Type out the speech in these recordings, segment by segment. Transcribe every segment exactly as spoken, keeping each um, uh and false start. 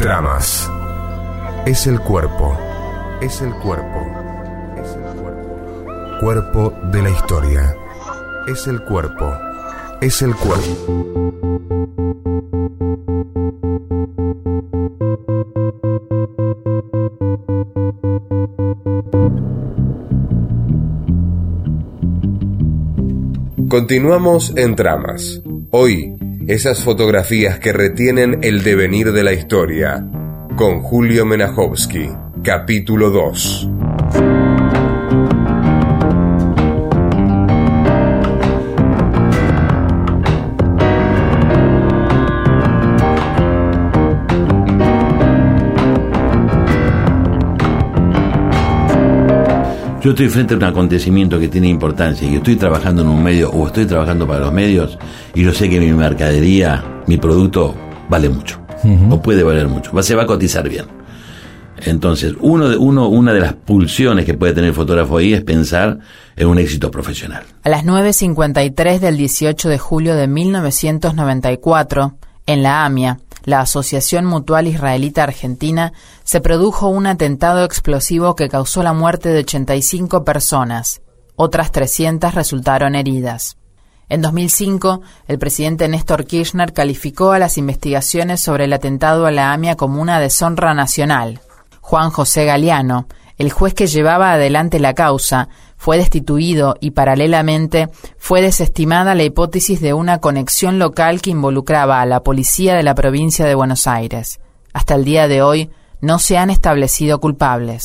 Tramas. Es el cuerpo. Es el cuerpo. Es el cuerpo. Cuerpo de la historia. Es el cuerpo. Es el cuerpo. Continuamos en Tramas. Hoy, esas fotografías que retienen el devenir de la historia. Con Julio Menajovsky, capítulo dos. Yo estoy frente a un acontecimiento que tiene importancia y estoy trabajando en un medio o estoy trabajando para los medios y yo sé que mi mercadería, mi producto vale mucho, uh-huh. o puede valer mucho, se va a cotizar bien. Entonces, uno de, uno, una de las pulsiones que puede tener el fotógrafo ahí es pensar en un éxito profesional. A las nueve cincuenta y tres del dieciocho de julio de mil novecientos noventa y cuatro, en la AMIA, la Asociación Mutual Israelita Argentina, se produjo un atentado explosivo que causó la muerte de ochenta y cinco personas. Otras trescientas resultaron heridas. En dos mil cinco, el presidente Néstor Kirchner calificó a las investigaciones sobre el atentado a la AMIA como una deshonra nacional. Juan José Galeano, el juez que llevaba adelante la causa, fue destituido y paralelamente fue desestimada la hipótesis de una conexión local que involucraba a la policía de la provincia de Buenos Aires. Hasta el día de hoy no se han establecido culpables.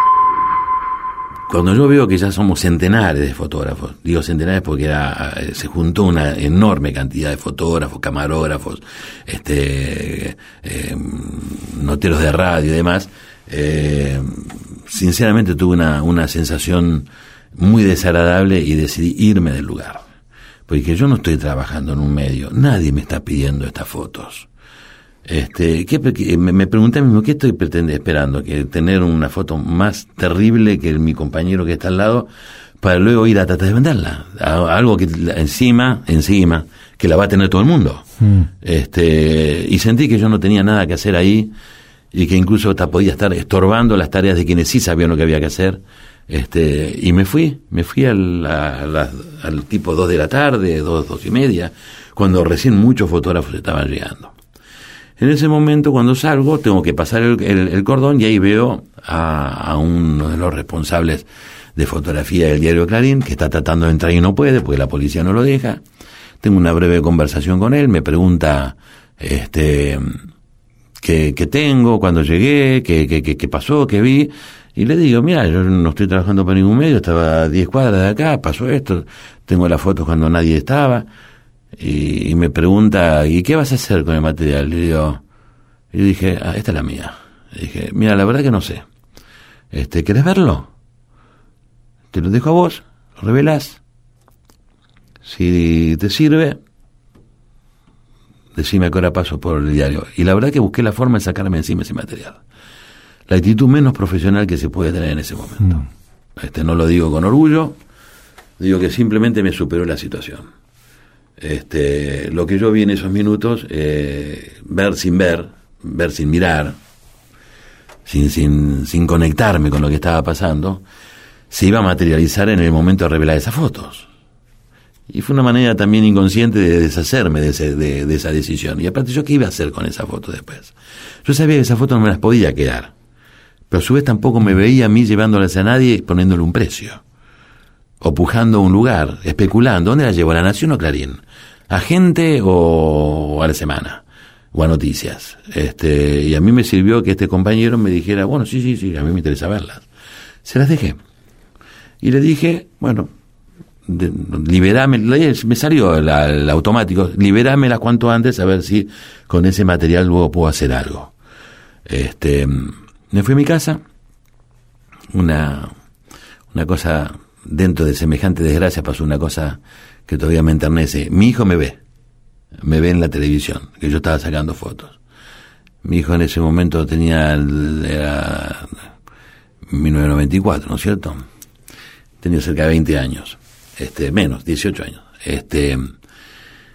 Cuando yo veo que ya somos centenares de fotógrafos, digo centenares porque era, se juntó una enorme cantidad de fotógrafos, camarógrafos, este, eh, noteros de radio y demás, eh, sinceramente tuve una, una sensación muy desagradable y decidí irme del lugar. Porque yo no estoy trabajando en un medio, nadie me está pidiendo estas fotos. Este, ¿qué, qué, me, me pregunté mismo, ¿qué estoy pretende, esperando? Que tener una foto más terrible que el, mi compañero que está al lado, para luego ir a tratar de venderla. A, algo que encima, encima, que la va a tener todo el mundo. Mm. Este, y sentí que yo no tenía nada que hacer ahí, y que incluso hasta podía estar estorbando las tareas de quienes sí sabían lo que había que hacer. Este, y me fui, me fui al, a, a la, al tipo dos de la tarde, dos, dos y media, cuando recién muchos fotógrafos estaban llegando. En ese momento, cuando salgo, tengo que pasar el, el, el cordón y ahí veo a, a uno de los responsables de fotografía del diario Clarín, que está tratando de entrar y no puede, porque la policía no lo deja. Tengo una breve conversación con él, me pregunta, este, qué, qué tengo, cuándo llegué, qué, qué, qué, qué pasó, qué vi. Y le digo, mira, yo no estoy trabajando para ningún medio, estaba a diez cuadras de acá, pasó esto, tengo las fotos cuando nadie estaba. Y, y me pregunta, ¿y qué vas a hacer con el material? Le digo, y yo dije, ah, esta es la mía. Le dije, mira, la verdad que no sé. Este, ¿querés verlo? Te lo dejo a vos, lo revelás. Si te sirve, decime a qué hora paso por el diario. Y la verdad que busqué la forma de sacarme encima ese material. La actitud menos profesional que se puede tener en ese momento. Mm. Este, no lo digo con orgullo, digo que simplemente me superó la situación. Este, lo que yo vi en esos minutos, eh, ver sin ver, ver sin mirar, sin, sin, sin conectarme con lo que estaba pasando, se iba a materializar en el momento de revelar esas fotos. Y fue una manera también inconsciente de deshacerme de, ese, de, de esa decisión. Y aparte, ¿yo qué iba a hacer con esa foto después? Yo sabía que esas fotos no me las podía quedar, pero a su vez tampoco me veía a mí llevándolas a nadie y poniéndole un precio, o pujando un lugar, especulando. ¿Dónde la llevo? ¿A La Nación o Clarín? ¿A Gente o a La Semana? ¿O a Noticias? Este, y a mí me sirvió que este compañero me dijera, bueno, sí, sí, sí, a mí me interesa verlas. Se las dejé. Y le dije, bueno, de, liberame, me salió el, el automático, liberámela cuanto antes, a ver si con ese material luego puedo hacer algo. Este, me fui a mi casa, una, una cosa... Dentro de semejante desgracia pasó una cosa que todavía me enternece. Mi hijo me ve, me ve en la televisión, que yo estaba sacando fotos. Mi hijo en ese momento tenía, era mil novecientos noventa y cuatro, ¿no es cierto? Tenía cerca de veinte años, este, menos, dieciocho años. Este,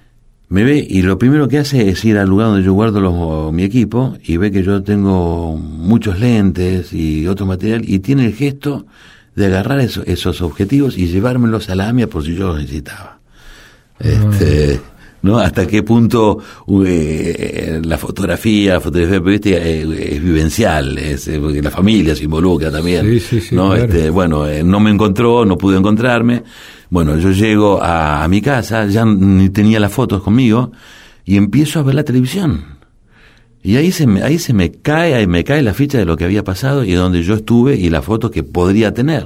me ve y lo primero que hace es ir al lugar donde yo guardo los, mi equipo y ve que yo tengo muchos lentes y otro material y tiene el gesto de agarrar eso, esos objetivos y llevármelos a la AMIA por si yo los necesitaba. Uh-huh. Este, ¿no? Hasta qué punto eh, la fotografía, la fotografía periodística eh, es vivencial, es, eh, porque la familia se involucra también. Sí, sí, sí, ¿no? Claro. Este, bueno, eh, no me encontró, no pude encontrarme. Bueno, yo llego a, a mi casa, ya ni tenía las fotos conmigo, y empiezo a ver la televisión. Y ahí se me, ahí se me cae, ahí me cae la ficha de lo que había pasado y de donde yo estuve y la foto que podría tener.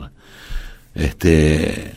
Este,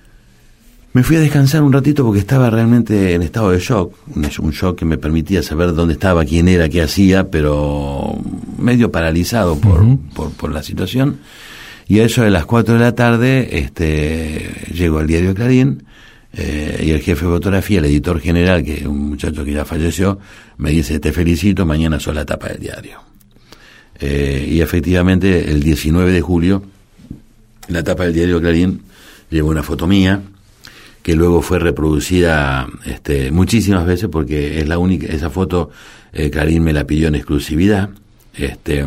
me fui a descansar un ratito porque estaba realmente en estado de shock, un, un shock que me permitía saber dónde estaba, quién era, qué hacía, pero medio paralizado por, uh-huh. por, por la situación. Y a eso de las cuatro de la tarde, este, llego al diario Clarín, eh, y el jefe de fotografía, el editor general, que es un muchacho que ya falleció, me dice, te felicito, mañana sos la tapa del diario. Eh, y efectivamente, el diecinueve de julio, la tapa del diario Clarín llevó una foto mía, que luego fue reproducida este, muchísimas veces, porque es la única, esa foto, eh, Clarín me la pidió en exclusividad, este,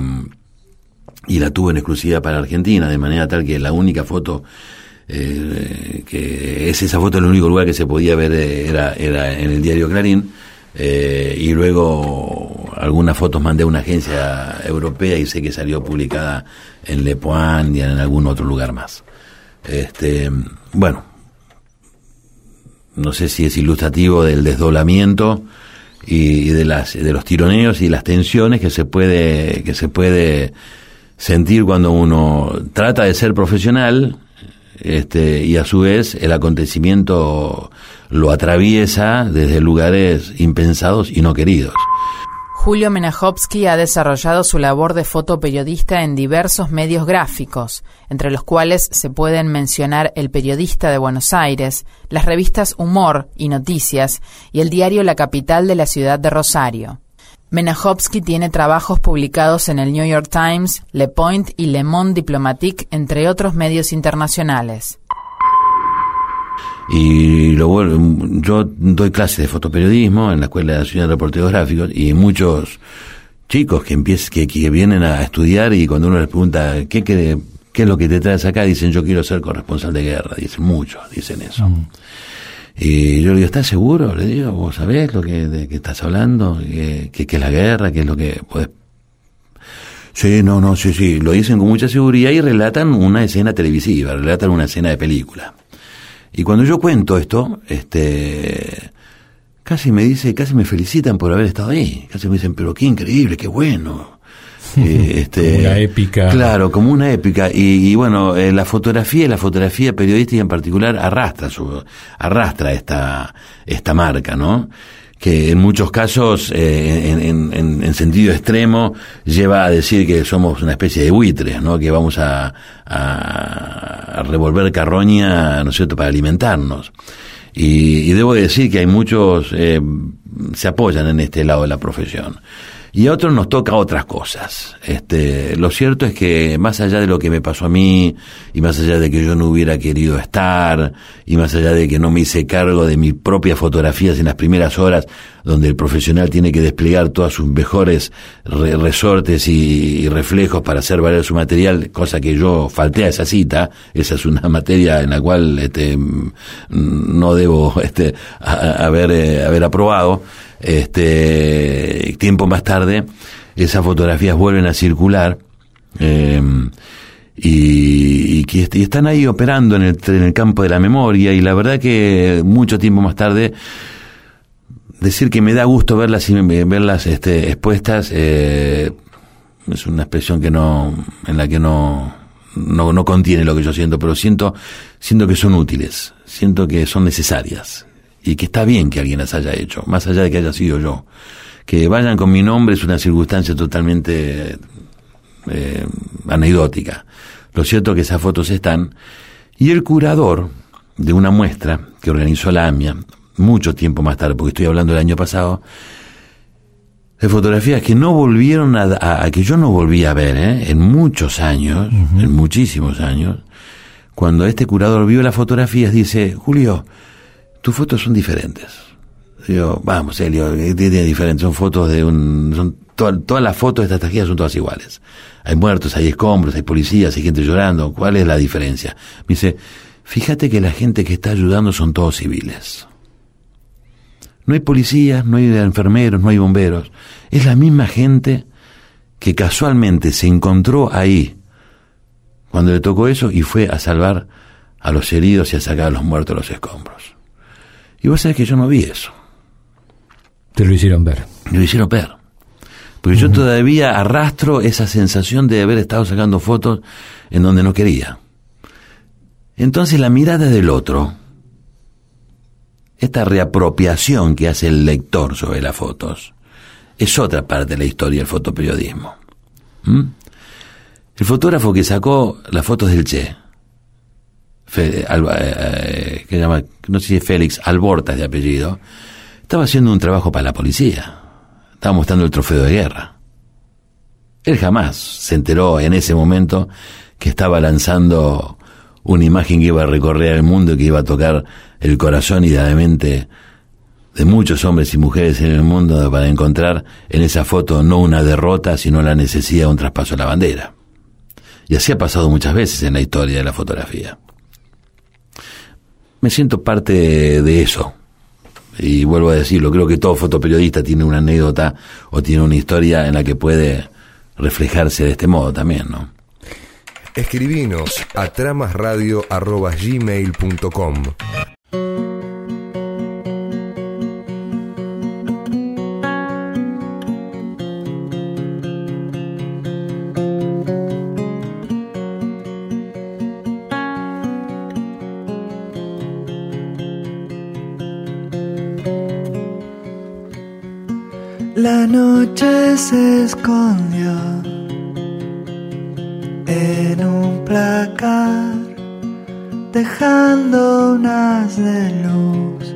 y la tuvo en exclusividad para Argentina, de manera tal que la única foto, eh, que es esa foto, el único lugar que se podía ver eh, era, era en el diario Clarín, eh, y luego algunas fotos mandé a una agencia europea y sé que salió publicada en Le Point y en algún otro lugar más. Este, bueno, no sé si es ilustrativo del desdoblamiento y de las de los tironeos y las tensiones que se puede que se puede sentir cuando uno trata de ser profesional, este, y a su vez el acontecimiento lo atraviesa desde lugares impensados y no queridos. Julio Menachovsky ha desarrollado su labor de fotoperiodista en diversos medios gráficos, entre los cuales se pueden mencionar El Periodista de Buenos Aires, las revistas Humor y Noticias y el diario La Capital de la ciudad de Rosario. Menachovsky tiene trabajos publicados en el New York Times, Le Point y Le Monde Diplomatique, entre otros medios internacionales. Y lo, yo doy clases de fotoperiodismo en la Escuela Nacional de Reporteros Gráficos y muchos chicos que empiezan, que, que vienen a estudiar y cuando uno les pregunta ¿qué, qué, qué es lo que te traes acá? Dicen yo quiero ser corresponsal de guerra, dicen muchos, dicen eso. Mm. Y yo le digo, ¿estás seguro? Le digo, ¿vos sabés lo que, de que estás hablando? ¿Qué, qué, qué es la guerra? ¿Qué es lo que podés? Sí, no, no, sí, sí, lo dicen con mucha seguridad y relatan una escena televisiva, relatan una escena de película. Y cuando yo cuento esto, este, casi me dice, casi me felicitan por haber estado ahí. Casi me dicen, pero qué increíble, qué bueno. eh, este, como una épica. Claro, como una épica. Y, y bueno, eh, la fotografía y la fotografía periodística en particular arrastra su, arrastra esta, esta marca, ¿no? Que en muchos casos, eh, en, en, en sentido extremo, lleva a decir que somos una especie de buitres, ¿no? Que vamos a, a, a revolver carroña, ¿no es cierto?, para alimentarnos. Y, y debo decir que hay muchos, eh, se apoyan en este lado de la profesión. Y a otros nos toca otras cosas. Este, lo cierto es que más allá de lo que me pasó a mí, y más allá de que yo no hubiera querido estar, y más allá de que no me hice cargo de mis propias fotografías en las primeras horas, donde el profesional tiene que desplegar todas sus mejores re- resortes y, y reflejos para hacer valer su material, cosa que yo falté a esa cita, esa es una materia en la cual este, no debo este, a, haber, eh, haber aprobado. Este, tiempo más tarde esas fotografías vuelven a circular eh, y, y, que, y están ahí operando en el, en el campo de la memoria, y la verdad que mucho tiempo más tarde decir que me da gusto verlas verlas este, expuestas eh, es una expresión que no en la que no, no no contiene lo que yo siento, pero siento siento que son útiles, siento que son necesarias y que está bien que alguien las haya hecho, más allá de que haya sido yo. Que vayan con mi nombre es una circunstancia totalmente eh, anecdótica. Lo cierto es que esas fotos están, y el curador de una muestra que organizó la AMIA, mucho tiempo más tarde, porque estoy hablando del año pasado, de fotografías que no volvieron a, a, a que yo no volví a ver, ¿eh? en muchos años, uh-huh. en muchísimos años, cuando este curador vio las fotografías, dice, Julio, tus fotos son diferentes. Digo, vamos, Elio, ¿qué tiene diferente? Son fotos de un... Son to, todas las fotos de estas tragedias son todas iguales. Hay muertos, hay escombros, hay policías, hay gente llorando. ¿Cuál es la diferencia? Me dice, fíjate que la gente que está ayudando son todos civiles. No hay policías, no hay enfermeros, no hay bomberos. Es la misma gente que casualmente se encontró ahí cuando le tocó eso y fue a salvar a los heridos y a sacar a los muertos de los escombros. Y vos sabés que yo no vi eso. Te lo hicieron ver. Me lo hicieron ver. Porque uh-huh. yo todavía arrastro esa sensación de haber estado sacando fotos en donde no quería. Entonces la mirada del otro, esta reapropiación que hace el lector sobre las fotos, es otra parte de la historia del fotoperiodismo. ¿Mm? El fotógrafo que sacó las fotos del Che, Fe, Alba, eh, que llama, no sé si es Félix Albortas de apellido, estaba haciendo un trabajo para la policía. Estaba mostrando el trofeo de guerra. Él jamás se enteró en ese momento que estaba lanzando una imagen que iba a recorrer el mundo y que iba a tocar el corazón y la mente de muchos hombres y mujeres en el mundo para encontrar en esa foto no una derrota, sino la necesidad de un traspaso a la bandera. Y así ha pasado muchas veces en la historia de la fotografía. Me siento parte de eso. Y vuelvo a decirlo, creo que todo fotoperiodista tiene una anécdota o tiene una historia en la que puede reflejarse de este modo también, ¿no? Escribinos a tramasradio arroba gmail punto com. La noche se escondió en un placar, dejando un haz de luz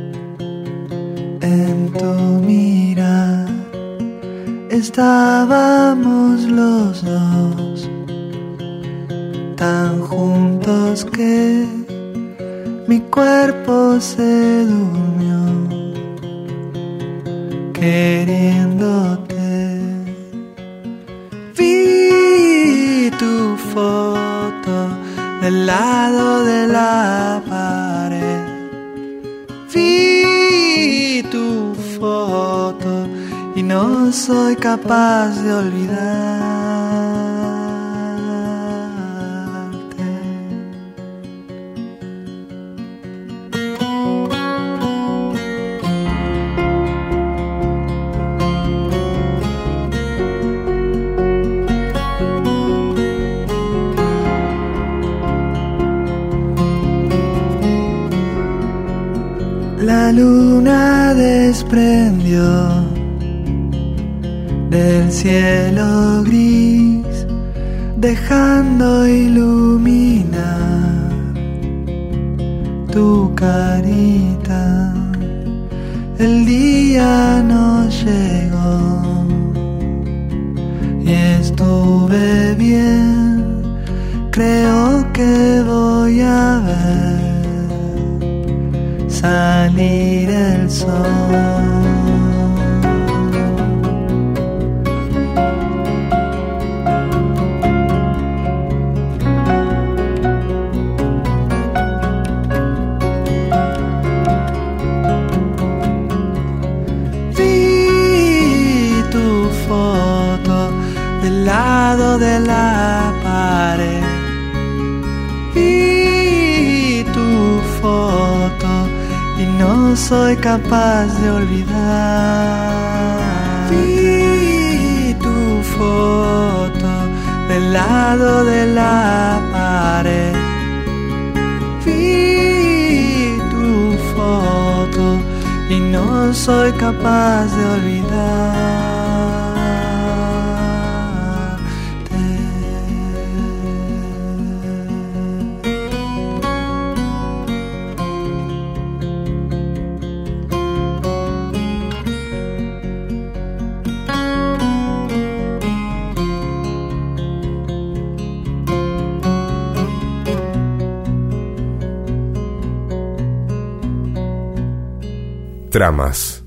en tu mirar. Estábamos los dos tan juntos que mi cuerpo se durmió queriéndote. Vi tu foto del lado de la pared. Vi tu foto y no soy capaz de olvidarte. La luna desprendió del cielo gris, dejando iluminar tu carita. El día no llegó y estuve bien. Creo que voy a ver salir el sol. Vi tu foto del lado de la pared. Vi tu foto y no soy capaz de olvidar. Vi tu foto del lado de la pared. Vi tu foto y no soy capaz de olvidar. tramas,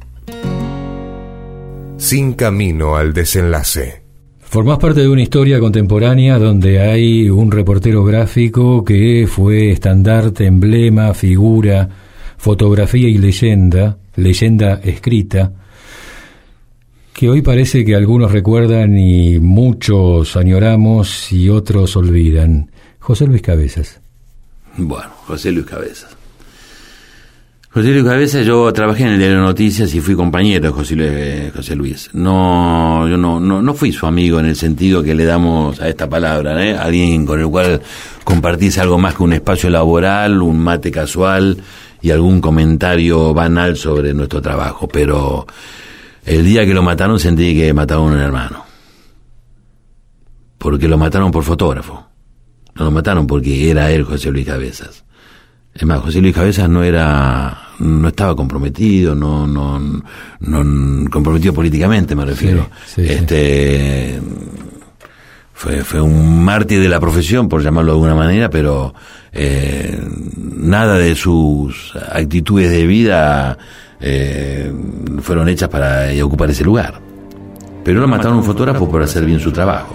sin camino al desenlace. Formás parte de una historia contemporánea donde hay un reportero gráfico que fue estandarte, emblema, figura, fotografía y leyenda, leyenda escrita, que hoy parece que algunos recuerdan y muchos añoramos y otros olvidan. José Luis Cabezas. Bueno, José Luis Cabezas. José Luis Cabezas, yo trabajé en el diario Noticias y fui compañero de José Luis. José Luis. No, yo no, no, no fui su amigo en el sentido que le damos a esta palabra, ¿eh? Alguien con el cual compartís algo más que un espacio laboral, un mate casual y algún comentario banal sobre nuestro trabajo. Pero el día que lo mataron sentí que mataron a un hermano. Porque lo mataron por fotógrafo. No lo mataron porque era él, José Luis Cabezas. Es más, José Luis Cabezas no era, no estaba comprometido, no, no, no comprometido políticamente, me refiero. Sí, sí, este, sí. Fue, fue un mártir de la profesión, por llamarlo de alguna manera, pero eh, nada de sus actitudes de vida eh, fueron hechas para ocupar ese lugar. Pero lo mataron un fotógrafo por hacer bien su trabajo.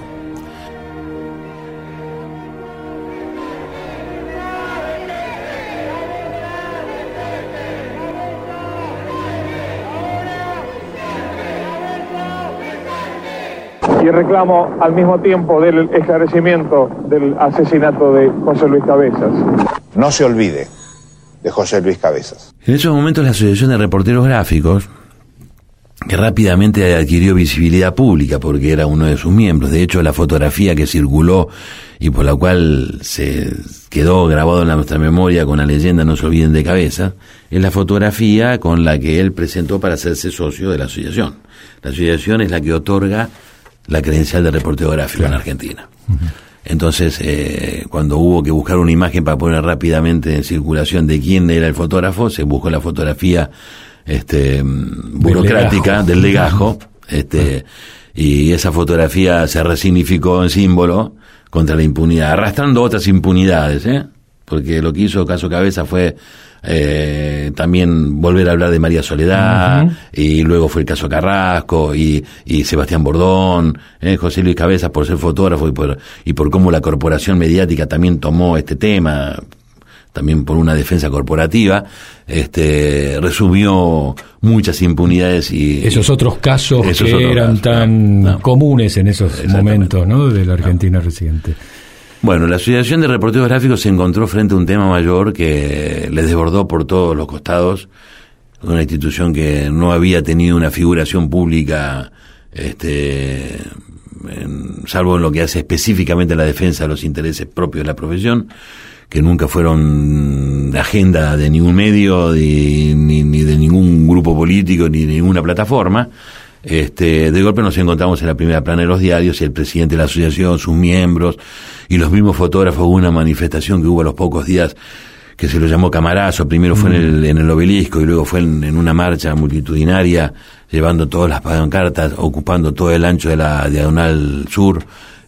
Y reclamo al mismo tiempo del esclarecimiento del asesinato de José Luis Cabezas. No se olvide de José Luis Cabezas. En esos momentos la Asociación de Reporteros Gráficos, que rápidamente adquirió visibilidad pública porque era uno de sus miembros, de hecho la fotografía que circuló y por la cual se quedó grabado en nuestra memoria con la leyenda "No se olviden de Cabezas", es la fotografía con la que él presentó para hacerse socio de la asociación. La asociación es la que otorga la credencial de reportero gráfico, claro, en Argentina. Uh-huh. Entonces, eh, cuando hubo que buscar una imagen para poner rápidamente en circulación de quién era el fotógrafo, se buscó la fotografía este burocrática del legajo, este uh-huh. y esa fotografía se resignificó en símbolo contra la impunidad, arrastrando otras impunidades, ¿eh? Porque lo que hizo Caso Cabeza fue Eh, también volver a hablar de María Soledad, uh-huh. y luego fue el caso Carrasco y, y Sebastián Bordón, eh, José Luis Cabezas por ser fotógrafo y por, y por cómo la corporación mediática también tomó este tema, también por una defensa corporativa, este resumió muchas impunidades y esos otros casos esos que otros eran casos, tan no, no. comunes en esos momentos, ¿no?, de la Argentina no. reciente. Bueno, la Asociación de Reporteros Gráficos se encontró frente a un tema mayor que les desbordó por todos los costados, una institución que no había tenido una figuración pública, este, en, salvo en lo que hace específicamente a la defensa de los intereses propios de la profesión, que nunca fueron agenda de ningún medio, ni, ni, ni de ningún grupo político, ni de ninguna plataforma. Este, de golpe nos encontramos en la primera plana de los diarios y el presidente de la asociación, sus miembros y los mismos fotógrafos. Una manifestación que hubo a los pocos días que se lo llamó Camarazo. Primero fue en el, en el Obelisco y luego fue en, en una marcha multitudinaria llevando todas las pancartas, ocupando todo el ancho de la Diagonal Sur.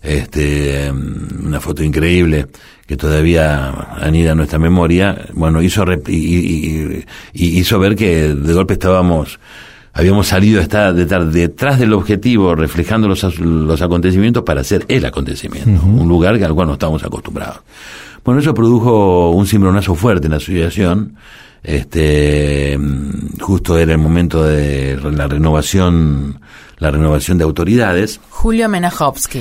Este, una foto increíble que todavía anida en nuestra memoria. Bueno, hizo rep- y, y, y hizo ver que de golpe estábamos habíamos salido a estar detrás, detrás del objetivo, reflejando los, los acontecimientos para hacer el acontecimiento, uh-huh. un lugar al cual no estábamos acostumbrados. Bueno, eso produjo un cimbronazo fuerte en la asociación. Este, justo era el momento de la renovación, la renovación de autoridades. Julio Menajovsky.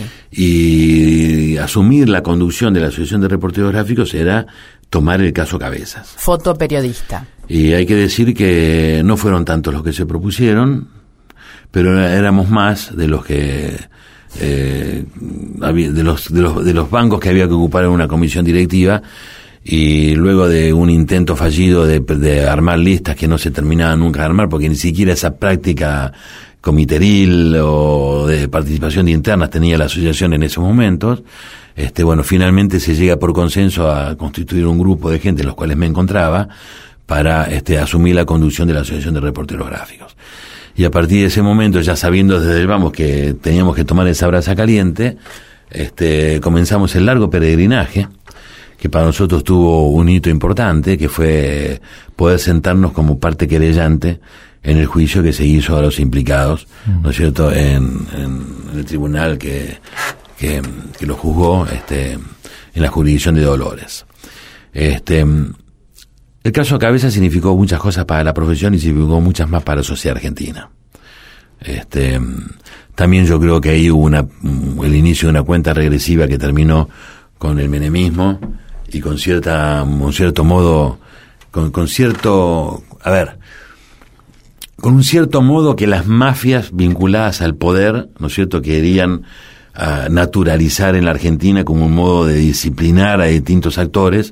Y asumir la conducción de la Asociación de Reporteros Gráficos era tomar el caso Cabezas. Fotoperiodista. Y hay que decir que no fueron tantos los que se propusieron, pero éramos más de los que eh, de los de los de los bancos que había que ocupar en una comisión directiva, y luego de un intento fallido de, de armar listas que no se terminaban nunca de armar, porque ni siquiera esa práctica comiteril o de participación de internas tenía la asociación en esos momentos. Este, bueno, finalmente se llega por consenso a constituir un grupo de gente en los cuales me encontraba para este, asumir la conducción de la Asociación de Reporteros Gráficos. Y a partir de ese momento, ya sabiendo desde el vamos que teníamos que tomar esa brasa caliente, este, comenzamos el largo peregrinaje, que para nosotros tuvo un hito importante, que fue poder sentarnos como parte querellante en el juicio que se hizo a los implicados, mm. ¿no es cierto?, en, en el tribunal que, que, que lo juzgó este, en la jurisdicción de Dolores. Este, el caso Cabezas significó muchas cosas para la profesión y significó muchas más para la sociedad argentina. Este, también yo creo que ahí hubo una, el inicio de una cuenta regresiva que terminó con el menemismo y con cierta, un cierto modo, con, con cierto, a ver, con un cierto modo que las mafias vinculadas al poder, ¿no es cierto?, querían uh, naturalizar en la Argentina como un modo de disciplinar a distintos actores,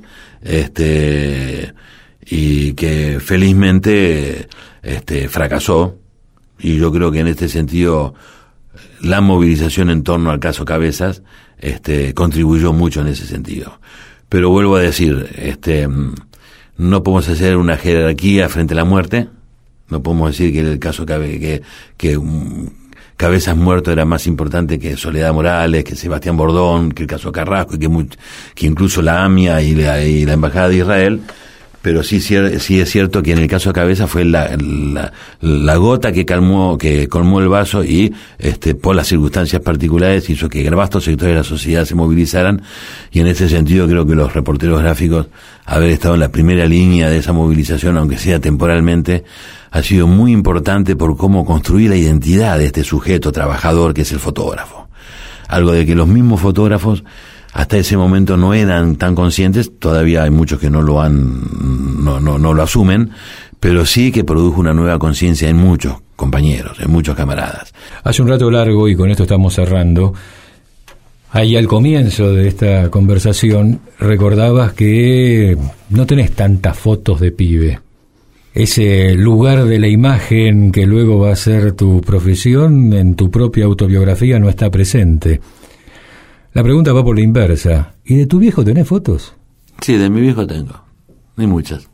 este, y que felizmente, este, fracasó. Y yo creo que en este sentido la movilización en torno al caso Cabezas este contribuyó mucho en ese sentido. Pero vuelvo a decir, este no podemos hacer una jerarquía frente a la muerte, no podemos decir que el caso Cabe, que que um, Cabezas muerto era más importante que Soledad Morales, que Sebastián Bordón, que el caso Carrasco y que, muy, que incluso la AMIA y la, y la Embajada de Israel. Pero sí, sí es cierto que en el caso de Cabezas fue la, la, la gota que calmó, que colmó el vaso y, este, por las circunstancias particulares hizo que vastos sectores de la sociedad se movilizaran, y en ese sentido creo que los reporteros gráficos, haber estado en la primera línea de esa movilización, aunque sea temporalmente, ha sido muy importante por cómo construir la identidad de este sujeto trabajador que es el fotógrafo. Algo de que los mismos fotógrafos hasta ese momento no eran tan conscientes, todavía hay muchos que no lo han, no, no, no lo asumen, pero sí que produjo una nueva conciencia en muchos compañeros, en muchos camaradas. Hace un rato largo, y con esto estamos cerrando, ahí al comienzo de esta conversación recordabas que no tenés tantas fotos de pibe. Ese lugar de la imagen que luego va a ser tu profesión, en tu propia autobiografía no está presente. La pregunta va por la inversa. ¿Y de tu viejo tenés fotos? Sí, de mi viejo tengo. Ni muchas.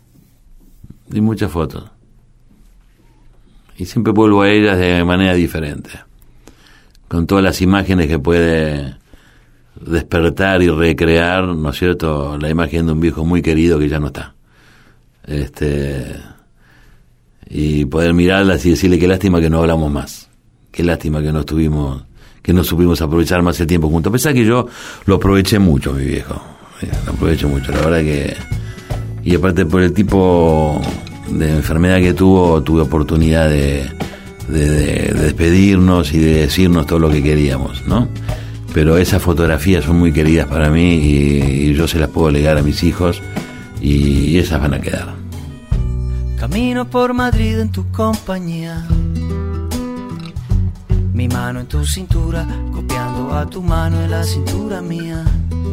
Ni muchas fotos. Y siempre vuelvo a ellas de manera diferente. Con todas las imágenes que puede despertar y recrear, ¿no es cierto?, la imagen de un viejo muy querido que ya no está. Este, y poder mirarlas y decirle qué lástima que no hablamos más. Qué lástima que no estuvimos... que no supimos aprovechar más el tiempo juntos. A pesar que yo lo aproveché mucho, mi viejo. Lo aproveché mucho, la verdad que... Y aparte por el tipo de enfermedad que tuvo, tuve oportunidad de, de, de, de despedirnos y de decirnos todo lo que queríamos, ¿no? Pero esas fotografías son muy queridas para mí y, y yo se las puedo legar a mis hijos y, y esas van a quedar. Camino por Madrid en tu compañía, mi mano en tu cintura, copiando a tu mano en la cintura mía.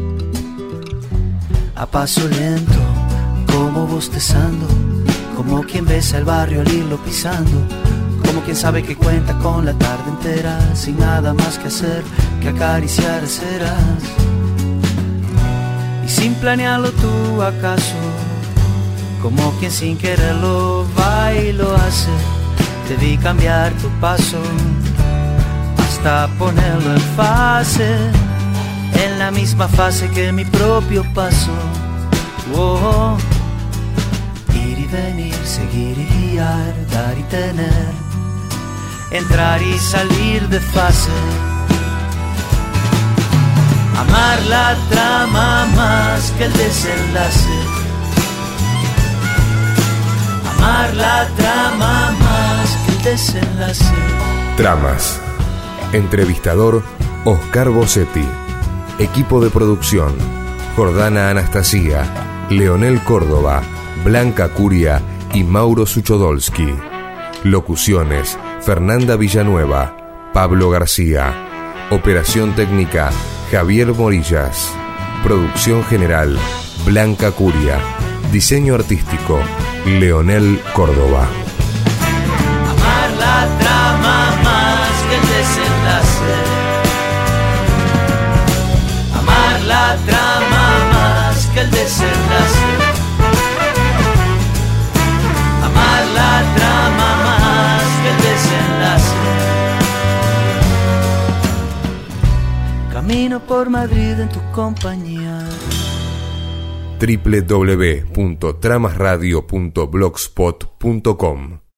A paso lento, como bostezando, como quien besa el barrio al irlo pisando, como quien sabe que cuenta con la tarde entera, sin nada más que hacer que acariciar ceras. Y sin planearlo tú acaso, como quien sin quererlo va y lo hace, te vi cambiar tu paso hasta ponerlo en fase, en la misma fase que mi propio paso. Oh, ir y venir, seguir y guiar, dar y tener, entrar y salir de fase. Amar la trama más que el desenlace. Amar la trama más que el desenlace. Tramas. Entrevistador Oscar Bossetti. Equipo de producción: Jordana Anastasia, Leonel Córdoba, Blanca Curia y Mauro Suchodolski. Locuciones: Fernanda Villanueva, Pablo García. Operación técnica: Javier Morillas. Producción general: Blanca Curia. Diseño artístico: Leonel Córdoba. Amar la trama más que el desenlace. Amar la trama más que el desenlace. Amar la trama más que el desenlace. Camino por Madrid en tu compañía. doble u doble u doble u punto tramas radio punto blogspot punto com